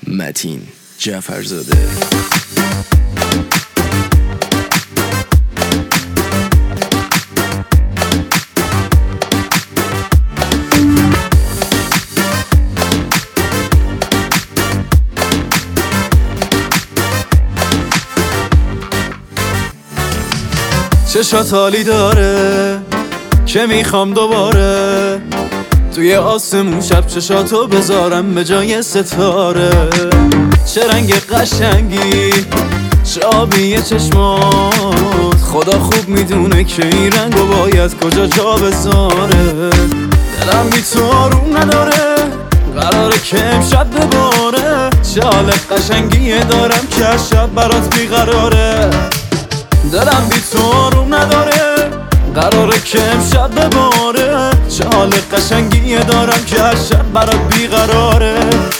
متین جعفرزاده. چشات حالی داره که میخوام دوباره توی آسمون شب چشاتو بذارم به جای ستاره. چه رنگ قشنگی، چه آبی چشمات، خدا خوب میدونه که این رنگو باید کجا جا بذاره. دلم بی تو آروم نداره، قراره که امشب بباره. چه حال قشنگی دارم که شب برات بیقراره. دلم بی تو آروم نداره، قراره که امشب بباره. چه حال قشنگی دارم که هر شب برات بیقراره.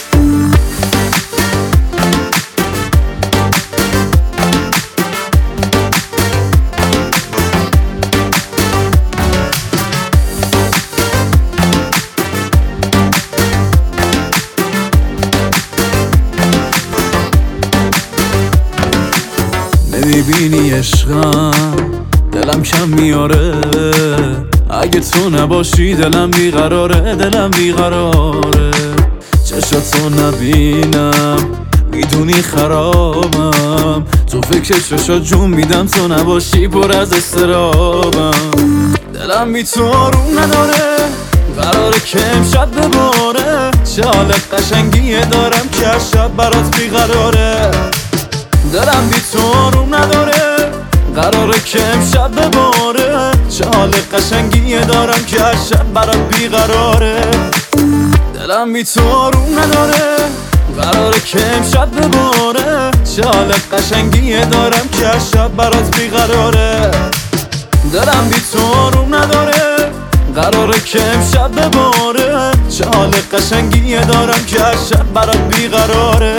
نمیبینی عشقم دلم کم میاره، اگه تو نباشی دلم بیقراره. دلم بیقراره، چشاتو نبینم میدونی خرابم. تو فکر چشات جون میدم، تو نباشی پر از استرابم. دلم بی تو آروم نداره، قراره که امشب بباره. چه حال قشنگی دارم که هر شب برات بیقراره. دلم بی تو آروم نداره، قراره که امشب بباره. چه حال قشنگی دارم که هر شب برات بیقراره. دلم بی تو آروم نداره، قراره که امشب بباره. چه حال قشنگی دارم که هر شب برات بیقراره. دلم بی تو آروم نداره، قراره که امشب بباره. چه حال قشنگی دارم که هر شب برات بیقراره.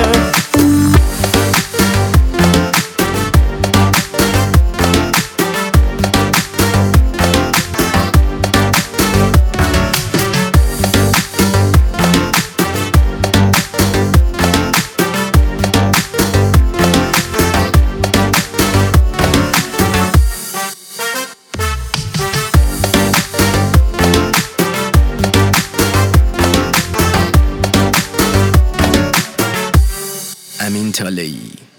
امین طالعی.